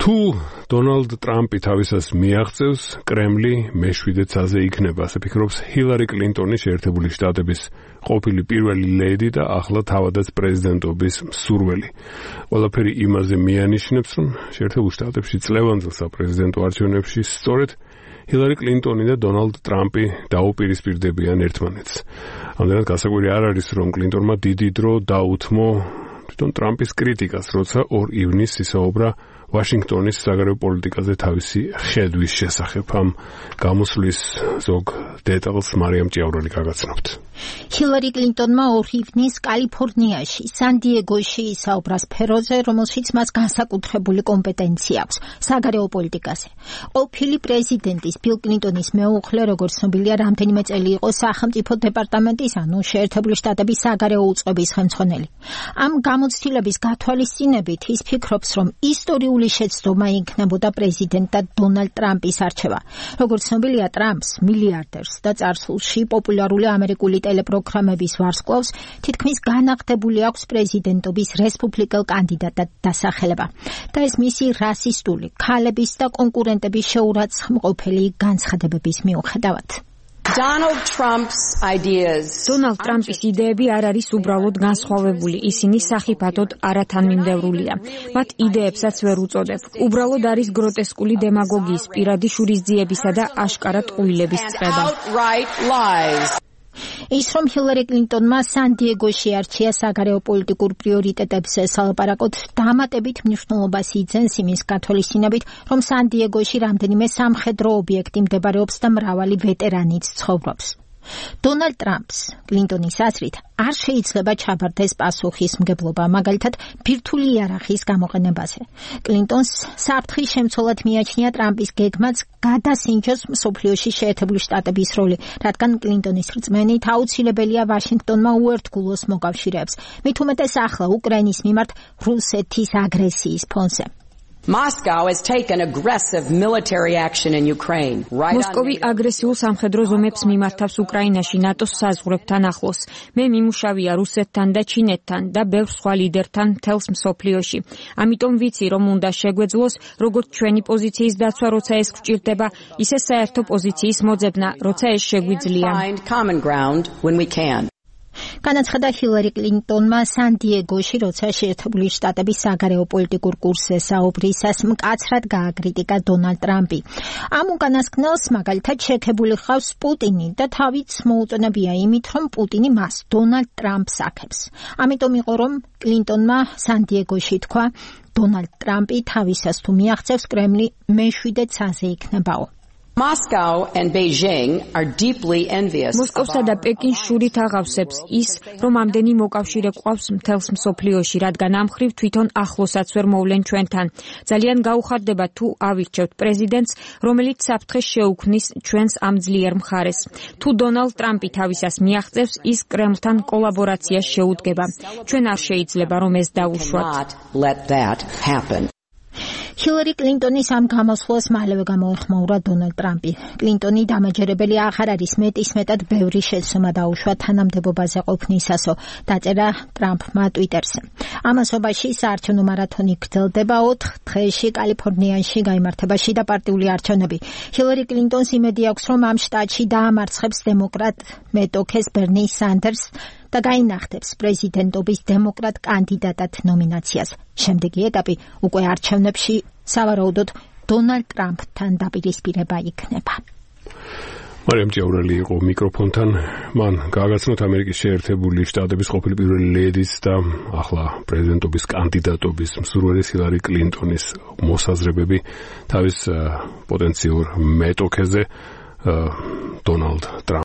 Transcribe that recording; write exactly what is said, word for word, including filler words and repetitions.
თუ დონალდ ტრამპი თავისას მიაღწევს, კრემლი მეშვიდე ცაზე იქნება, ასე ფიქრობს ჰილარი კლინტონი, შეერთებული შტატების ყოფილი პირველი ლედი და ახლა თავადაც პრეზიდენტობის მსურველი. ყველაფერი იმაზე მიანიშნებს, რომ შეერთებულ შტატებში წლევანდელ საპრეზიდენტო არჩევნებში სწორედ ჰილარი კლინტონი და დონალდ ტრამპი დაუპირისპირდებიან ერთმანეთს. ამდენად გასაკვირი არ არის, რომ კლინტონმა დიდი დრო დაუთმო თვითონ ტრამპის კრიტიკას, როცა ორ ივნისს ისაუბრა ვაშინგტონის საგარეო პოლიტიკაზე თავისი ხედვის შესახებ. ამ გამოსვლის ზოგ დეტალს მარიამ ჭიაურელი გაგაცნობთ. ჰილარი კლინტონმა ორ ივნისს კალიფორნიაში, სან-დიეგოში ისაუბრა სფეროზე, რომელშიც მას განსაკუთრებული კომპეტენცია აქვს საგარეო პოლიტიკაზე. ყოფილი პრეზიდენტის ბილ კლინტონის მეუღლე, როგორც ცნობილია, რამდენიმე წელი იყო სახელმწიფო დეპარტამენტის, ანუ შეერთებული შტატების საგარეო უწყების ხელმძღვანელი. ამ გამოცდილების გათვალისწინებით ის ფიქრობს, რომ ისტორიული შეცდომა იქნებოდა პრეზიდენტად დონალდ ტრამპის არჩევა. როგორც ცნობილია, ტრამპს, მილიარდერს და წარსულში პოპულარული ამერიკული ტელეპროგრამების ვარსკვლავს თითქმის განახდებული აქვს პრეზიდენტობის რესპუბლიკელ კანდიდატად დასახელება. და ეს მისი რასისტული, ქალების და კონკურენტების შეურაცხმყოფელი განცხადებების მიუხედავად. Donald Trump's ideas. Donald Trump's იდეები არ არის უბრალოდ განსხვავებული, ისინი სახიფათოდ არათანმიმდევრულია. მათ იდეებსაც ვერ უწოდებ. უბრალოდ არის გროტესკული დემაგოგიის, პირადი შურისძიებისა და აშკარად ყვილების წრება. ის რომ ჰილარი კლინტონმა სან-დიეგოში არჩია საგარეო პოლიტიკურ პრიორიტეტებზე სალაპარაკოდ, დამატებით მნიშვნელობას იძენს იმის გათვალისწინებით, რომ სან-დიეგოში რამდენიმე სამხედრო ობიექტი მდებარეობს და მრავალი ვეტერანიც ცხოვრობს. დონალდ ტრამპს, კლინტონის აზრით, არ შეიძლება ჩაბარდეს პასუხისმგებლობა, მაგალითად, ბირთვული იარაღის გამოყენებაზე. კლინტონს საფრთხის შემცველად მიაჩნია ტრამპის გეგმაც გადასინჯოს მსოფლიოში შეერთებული შტატების როლი, რადგან კლინტონის რწმენით აუცილებელია ვაშინგტონმა უერთგულოს მოკავშირეებს, მით უმეტეს ახლა უკრაინის მიმართ რუსეთის აგრესიის ფონზე. Moscow has taken aggressive military action in Ukraine. მოსკოვი აგრესიულ სამხედრო ზომებს მიმართავს უკრაინაში ნატოს საზღვრებთან ახლოს. მე მიმუშავია რუსეთთან და ჩინეთთან და ბევრ სხვა ლიდერთან მთელს მსოფლიოში. ამიტომ ვიცი, რომ უნდა შეგვეძლოს როგორც ჩვენი პოზიციის დაცვა, როცა ეს გვჭირდება, ისე საერთო პოზიციის მოძებნა, როცა ეს შეგვიძლია. განაცხადა ჰილარი კლინტონმა სან-დიეგოში, როცა შეერთებული შტატების საგარეო პოლიტიკურ კურსზე საუბრისას მკაცრად გააკრიტიკა დონალდ ტრამპი. ამ უკანასკნელს მაგალითად შექებული ხავს პუტინი და თავიც მოუწონებია იმით, რომ პუტინი მას დონალდ ტრამპს აქებს. ამიტომ იყო, რომ კლინტონმა სან-დიეგოში თქვა, დონალდ ტრამპი თავისას თუ მიაღწევს, კრემლი მეშვიდე ცაზე იქნებაო. Moscow and Beijing are deeply envious. მოსკოვსა და პეკინს შურით აღავსებს ის, რომ ამდენი მოკავშირე ყავს მთელს მსოფლიოში, რადგან ამ მხრივ თვითონ ახლოსაც ვერ მოვლენ ჩვენთან. ძალიან გაუხარდება თუ ავირჩევთ პრეზიდენტს, რომელიც საფრთხეს შეუქმნის ჩვენს ამ ძლიერ მხარეს. თუ დონალდ ტრამპი თავისას მიაღწევს, ის კრემლთან კოლაბორაციას შეუდგება. ჩვენ არ შეიძლება რომ ეს დაუშვათ. ჰილარი კლინტონის ამ გამოსვლას მალევე გამოეხმაურა დონალდ ტრამპი. კლინტონი დამაჯერებელი აღარ არის, მეტის მეტად ბევრი შეცდომა დაუშვა თანამდებობაზე ყოფნისასო, დაწერა ტრამპმა ტვიტერზე. ამასობაში საარჩევნო მარათონი გრძელდება ოთხ დღეში კალიფორნიაში გაიმართება შიდა პარტიული არჩევნები. ჰილარი კლინტონს იმედი აქვს, რომ ამ შტატში დაამარცხებს დემოკრატ მეტოქეს ბერნი სანდერსს და გაინახდებს პრეზიდენტობის დემოკრატ კანდიდატად ნომინაციას. შემდეგი ეტაპი უკვე არჩევნებში სავარაუდოდ დონალდ ტრამპთან დაპირისპირება იქნება. მარიამ ჭიაურელი იყო მიკროფონთან. მან გააგრძნოთ ამერიკის შეერთებული შტატების ყოფილი პირველი ლედის და ახლა პრეზიდენტობის კანდიდატობის მსურველის ჰილარი კლინტონის მოსაზრებები თავის პოტენციურ მეტოქეზე დონალდ ტრამპ